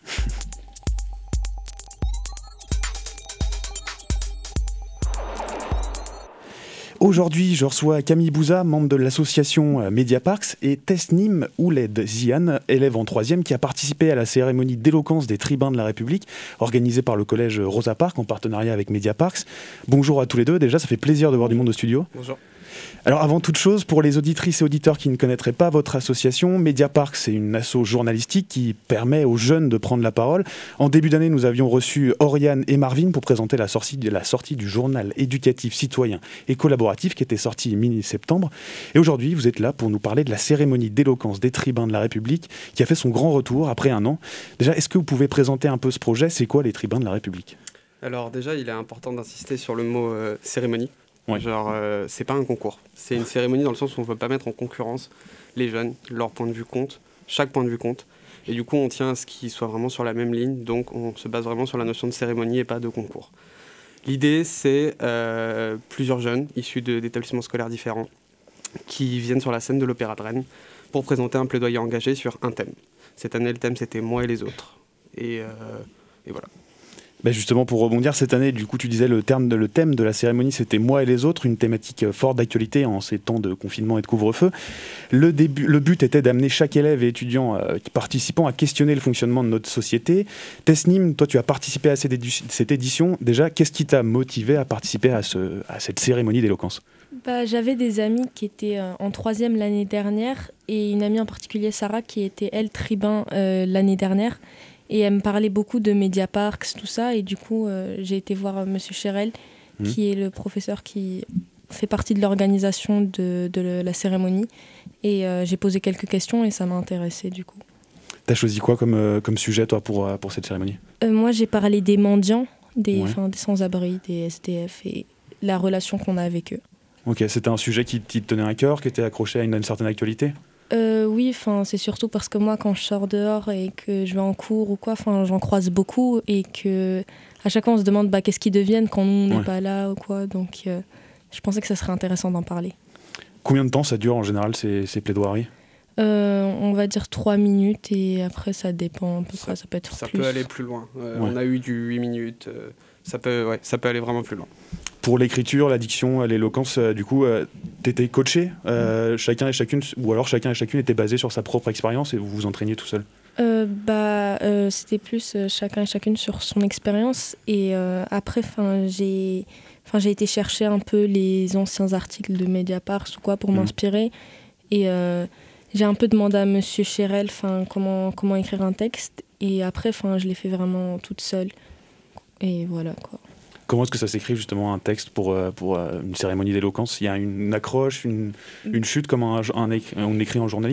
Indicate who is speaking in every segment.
Speaker 1: Aujourd'hui, je reçois Camille Bouza, membre de l'association Mediaparks, et Tesnim Ouled Ziane, élève en 3e, qui a participé à la cérémonie d'éloquence des tribuns de la République, organisée par le collège Rosa Parks en partenariat avec Mediaparks. Bonjour à tous les deux, déjà ça fait plaisir de voir du monde au studio.
Speaker 2: Bonjour.
Speaker 1: Alors avant toute chose, pour les auditrices et auditeurs qui ne connaîtraient pas votre association, Mediaparks, c'est une asso journalistique qui permet aux jeunes de prendre la parole. En début d'année, nous avions reçu Oriane et Marvin pour présenter la sortie du journal éducatif, citoyen et collaboratif qui était sorti mi-septembre. Et aujourd'hui, vous êtes là pour nous parler de la cérémonie d'éloquence des tribuns de la République qui a fait son grand retour après un an. Déjà, est-ce que vous pouvez présenter un peu ce projet ? C'est quoi les tribuns de la République ?
Speaker 2: Alors déjà, il est important d'insister sur le mot cérémonie. Ouais. Genre, c'est pas un concours. C'est une cérémonie dans le sens où on ne veut pas mettre en concurrence les jeunes. Leur point de vue compte, chaque point de vue compte. Et du coup, on tient à ce qu'ils soient vraiment sur la même ligne. Donc, on se base vraiment sur la notion de cérémonie et pas de concours. L'idée, c'est plusieurs jeunes issus d'établissements scolaires différents qui viennent sur la scène de l'Opéra de Rennes pour présenter un plaidoyer engagé sur un thème. Cette année, le thème, c'était « Moi et les autres ». Et voilà.
Speaker 1: Ben justement, pour rebondir, cette année, du coup, tu disais le thème de la cérémonie, c'était « Moi et les autres », une thématique forte d'actualité en ces temps de confinement et de couvre-feu. Le but était d'amener chaque élève et étudiant participant à questionner le fonctionnement de notre société. Tesnim, toi, tu as participé à cette édition. Déjà, qu'est-ce qui t'a motivé à participer à cette cérémonie d'éloquence ?
Speaker 3: J'avais des amis qui étaient en 3e l'année dernière et une amie en particulier, Sarah, qui était, elle, tribun l'année dernière. Et elle me parlait beaucoup de Mediaparks, tout ça. Et du coup, j'ai été voir Monsieur Cherel, qui est le professeur qui fait partie de l'organisation de la cérémonie. Et j'ai posé quelques questions et ça m'a intéressée, du coup.
Speaker 1: T'as choisi quoi comme sujet, toi, pour cette cérémonie ?
Speaker 3: Moi, j'ai parlé des mendiants, des sans-abri, des SDF et la relation qu'on a avec eux.
Speaker 1: Ok, c'était un sujet qui te tenait à cœur, qui était accroché à une certaine actualité ?
Speaker 3: Oui, c'est surtout parce que moi, quand je sors dehors et que je vais en cours ou quoi, j'en croise beaucoup et que à chaque fois on se demande qu'est-ce qu'ils deviennent quand on n'est pas là ou quoi. Donc, je pensais que ça serait intéressant d'en parler.
Speaker 1: Combien de temps ça dure en général ces plaidoiries ?
Speaker 3: On va dire 3 minutes et après ça dépend à peu près, ça peut être
Speaker 2: ça
Speaker 3: plus.
Speaker 2: Ça peut aller plus loin. On a eu du 8 minutes, ça peut aller vraiment plus loin.
Speaker 1: Pour l'écriture, la diction, l'éloquence, du coup, t'étais coaché, chacun et chacune était basé sur sa propre expérience et vous vous entraîniez tout seul ?
Speaker 3: C'était plus chacun et chacune sur son expérience et après, j'ai été chercher un peu les anciens articles de Mediapart ou quoi pour m'inspirer et j'ai un peu demandé à Monsieur Cherel comment écrire un texte et après, je l'ai fait vraiment toute seule et voilà quoi.
Speaker 1: Comment est-ce que ça s'écrit justement un texte pour une cérémonie d'éloquence ? Il y a une accroche, une chute comme on écrit en journalisme ?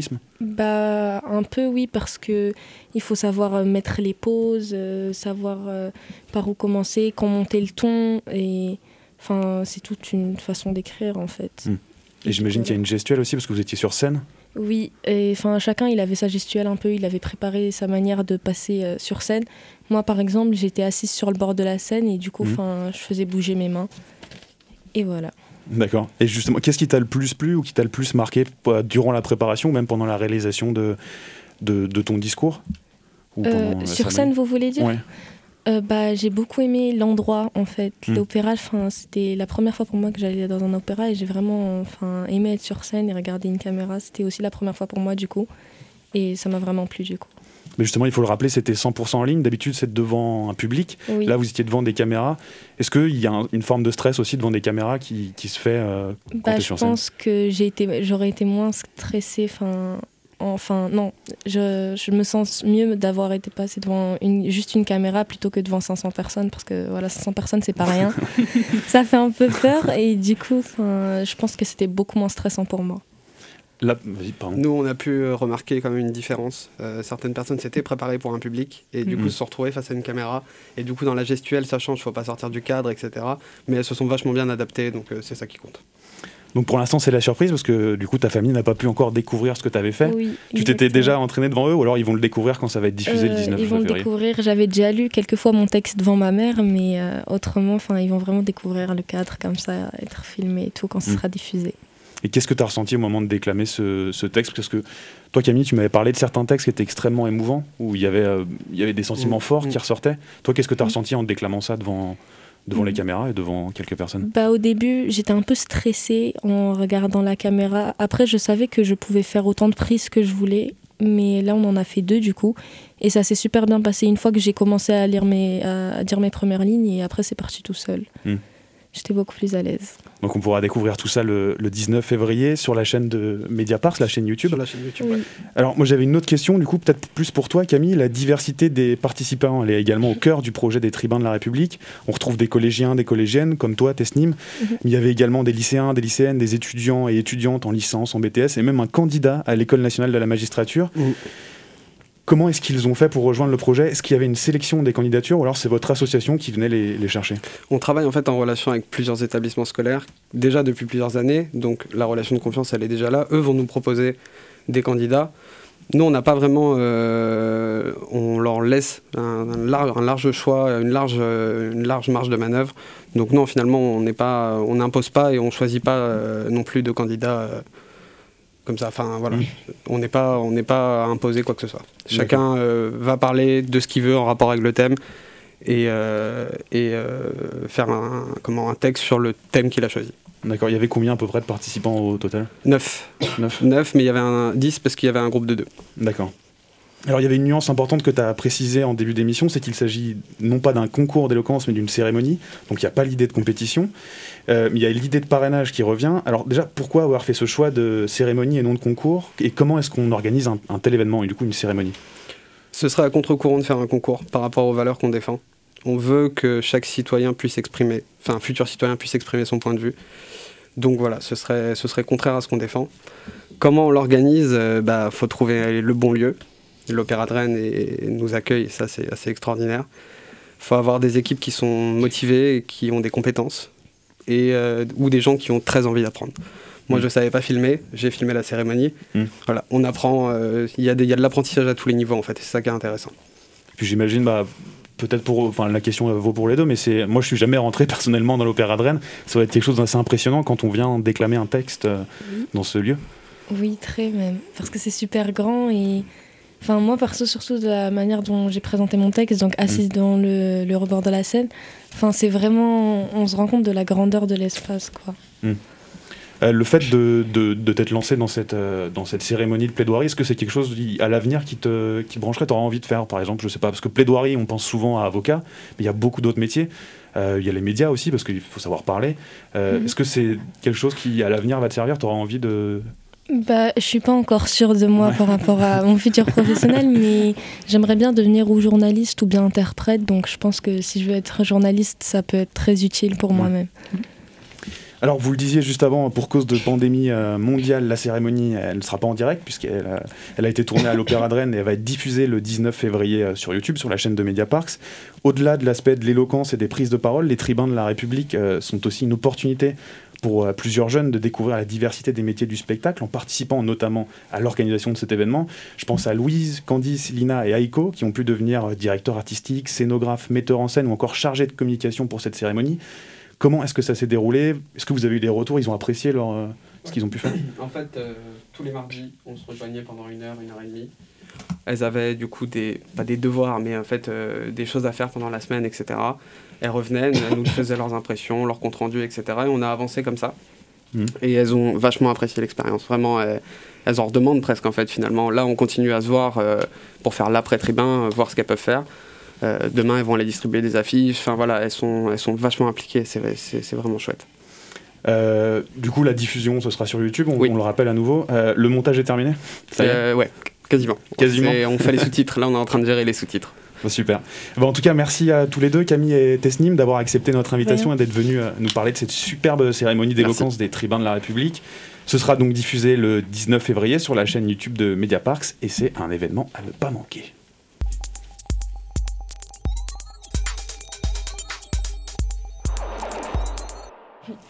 Speaker 3: Un peu oui, parce que il faut savoir mettre les pauses, savoir par où commencer, quand monter le ton, et c'est toute une façon d'écrire en fait.
Speaker 1: Et j'imagine qu'il y a une gestuelle aussi parce que vous étiez sur scène ?
Speaker 3: Oui, et chacun il avait sa gestuelle un peu, il avait préparé sa manière de passer sur scène. Moi par exemple, j'étais assise sur le bord de la scène et du coup je faisais bouger mes mains. Et voilà.
Speaker 1: D'accord. Et justement, qu'est-ce qui t'a le plus plu ou qui t'a le plus marqué durant la préparation ou même pendant la réalisation de ton discours ou
Speaker 3: sur scène, vous voulez dire ?
Speaker 1: Ouais.
Speaker 3: J'ai beaucoup aimé l'endroit en fait. L'opéra, c'était la première fois pour moi que j'allais dans un opéra et j'ai vraiment aimé être sur scène et regarder une caméra. C'était aussi la première fois pour moi du coup et ça m'a vraiment plu du coup.
Speaker 1: Mais justement, il faut le rappeler, c'était 100% en ligne. D'habitude, c'est devant un public. Oui. Là, vous étiez devant des caméras. Est-ce qu'il y a une forme de stress aussi devant des caméras qui se fait quand t'es sur scène ?
Speaker 3: Je pense que j'aurais été moins stressée. Non, je me sens mieux d'avoir été passée devant juste une caméra plutôt que devant 500 personnes parce que 500 personnes c'est pas rien. Ça fait un peu peur et du coup je pense que c'était beaucoup moins stressant pour moi.
Speaker 1: Là, vas-y, pardon.
Speaker 2: Nous on a pu remarquer quand même une différence. Certaines personnes s'étaient préparées pour un public et du coup se retrouvaient face à une caméra et du coup dans la gestuelle ça change, faut pas sortir du cadre, etc. Mais elles se sont vachement bien adaptées donc c'est ça qui compte.
Speaker 1: Donc pour l'instant c'est la surprise parce que du coup ta famille n'a pas pu encore découvrir ce que tu avais fait.
Speaker 3: Oui,
Speaker 1: tu t'étais déjà entraîné devant eux ou alors ils vont le découvrir quand ça va être diffusé le 19 février ?
Speaker 3: Ils vont le découvrir, j'avais déjà lu quelques fois mon texte devant ma mère mais autrement ils vont vraiment découvrir le cadre comme ça, être filmé et tout quand ce sera diffusé.
Speaker 1: Et qu'est-ce que tu as ressenti au moment de déclamer ce texte? Parce que toi, Camille, tu m'avais parlé de certains textes qui étaient extrêmement émouvants, où il y avait des sentiments forts qui ressortaient. Toi, qu'est-ce que tu as ressenti en déclamant ça devant les caméras et devant quelques personnes?
Speaker 3: Au début, j'étais un peu stressée en regardant la caméra. Après, je savais que je pouvais faire autant de prises que je voulais. Mais là, on en a fait 2 du coup. Et ça s'est super bien passé une fois que j'ai commencé à dire mes premières lignes. Et après, c'est parti tout seul. J'étais beaucoup plus à l'aise.
Speaker 1: Donc on pourra découvrir tout ça le 19 février sur la chaîne de Mediapart, la chaîne YouTube.
Speaker 2: Sur la chaîne YouTube,
Speaker 3: oui.
Speaker 2: ouais.
Speaker 1: Alors moi j'avais une autre question, du coup peut-être plus pour toi Camille. La diversité des participants, elle est également au cœur du projet des Tribuns de la République. On retrouve des collégiens, des collégiennes comme toi, Tesnim. Mais il y avait également des lycéens, des lycéennes, des étudiants et étudiantes en licence, en BTS et même un candidat à l'École nationale de la magistrature. Comment est-ce qu'ils ont fait pour rejoindre le projet? Est-ce qu'il y avait une sélection des candidatures ou alors c'est votre association qui venait les chercher?
Speaker 2: On travaille en fait en relation avec plusieurs établissements scolaires, déjà depuis plusieurs années, donc la relation de confiance elle est déjà là. Eux vont nous proposer des candidats. Nous on n'a pas vraiment, on leur laisse un large choix, une large marge de manœuvre. Donc non, finalement on n'impose pas et on ne choisit pas non plus de candidats comme ça. Enfin voilà, on n'est pas imposé quoi que ce soit. Chacun va parler de ce qu'il veut en rapport avec le thème et faire un texte sur le thème qu'il a choisi.
Speaker 1: D'accord, il y avait combien à peu près de participants au total?
Speaker 2: 9, mais il y avait 10 parce qu'il y avait un groupe de 2. D'accord.
Speaker 1: Alors il y avait une nuance importante que tu as précisée en début d'émission, c'est qu'il s'agit non pas d'un concours d'éloquence mais d'une cérémonie, donc il n'y a pas l'idée de compétition, il y a l'idée de parrainage qui revient. Alors déjà, pourquoi avoir fait ce choix de cérémonie et non de concours, et comment est-ce qu'on organise un tel événement et du coup une cérémonie?
Speaker 2: Ce serait à contre-courant de faire un concours par rapport aux valeurs qu'on défend. On veut que chaque citoyen puisse exprimer, enfin un futur citoyen puisse exprimer son point de vue. Donc voilà, ce serait contraire à ce qu'on défend. Comment on l'organise? Faut trouver le bon lieu. L'Opéra de Rennes nous accueille, et ça c'est assez extraordinaire. Il faut avoir des équipes qui sont motivées, et qui ont des compétences, ou des gens qui ont très envie d'apprendre. Moi je ne savais pas filmer, j'ai filmé la cérémonie. Voilà, on apprend, il y a de l'apprentissage à tous les niveaux en fait, et c'est ça qui est intéressant.
Speaker 1: Puis j'imagine, peut-être la question vaut pour les deux, mais moi je suis jamais rentré personnellement dans l'Opéra de Rennes. Ça va être quelque chose d'assez impressionnant quand on vient déclamer un texte dans ce lieu.
Speaker 3: Oui, très même, parce que c'est super grand et... Enfin, moi, perso, surtout de la manière dont j'ai présenté mon texte, donc assise dans le rebord de la scène, enfin, c'est vraiment... On se rend compte de la grandeur de l'espace, quoi.
Speaker 1: Le fait de t'être lancé dans cette cérémonie de plaidoirie, est-ce que c'est quelque chose à l'avenir qui te brancherait, t'auras envie de faire, par exemple? Je sais pas, parce que plaidoirie, on pense souvent à avocat, mais il y a beaucoup d'autres métiers. Il y a les médias aussi, parce qu'il faut savoir parler. Est-ce que c'est quelque chose qui, à l'avenir, va te servir? T'auras envie de...
Speaker 3: Je suis pas encore sûre de moi par rapport à mon futur professionnel, mais j'aimerais bien devenir ou journaliste ou bien interprète, donc je pense que si je veux être journaliste, ça peut être très utile pour moi-même.
Speaker 1: Alors vous le disiez juste avant, pour cause de pandémie mondiale, la cérémonie elle ne sera pas en direct puisqu'elle a été tournée à l'Opéra de Rennes et elle va être diffusée le 19 février sur YouTube, sur la chaîne de Mediaparks. Au-delà de l'aspect de l'éloquence et des prises de parole, les Tribuns de la République sont aussi une opportunité pour plusieurs jeunes de découvrir la diversité des métiers du spectacle en participant notamment à l'organisation de cet événement. Je pense à Louise, Candice, Lina et Aiko qui ont pu devenir directeurs artistiques, scénographes, metteurs en scène ou encore chargés de communication pour cette cérémonie. Comment est-ce que ça s'est déroulé? Est-ce que vous avez eu des retours? Ils ont apprécié ce qu'ils ont pu faire?
Speaker 2: En fait, tous les mardis, on se rejoignait pendant 1 heure et demie. Elles avaient du coup pas des devoirs, mais en fait des choses à faire pendant la semaine, etc. Elles revenaient, elles nous faisaient leurs impressions, leurs comptes rendus, etc. Et on a avancé comme ça. Et elles ont vachement apprécié l'expérience. Vraiment, elles en redemandent presque en fait finalement. Là, on continue à se voir pour faire l'après-tribun, voir ce qu'elles peuvent faire. Demain, elles vont aller distribuer des affiches. Enfin voilà, elles sont vachement impliquées. C'est vraiment chouette.
Speaker 1: Du coup, la diffusion, ce sera sur YouTube. On le rappelle à nouveau. Le montage est terminé?
Speaker 2: Ouais, quasiment. On fait les sous-titres. Là, on est en train de gérer les sous-titres.
Speaker 1: Super. En tout cas, merci à tous les deux, Camille et Tesnim, d'avoir accepté notre invitation et d'être venus nous parler de cette superbe cérémonie d'éloquence des Tribuns de la République. Ce sera donc diffusé le 19 février sur la chaîne YouTube de Mediaparks et c'est un événement à ne pas manquer.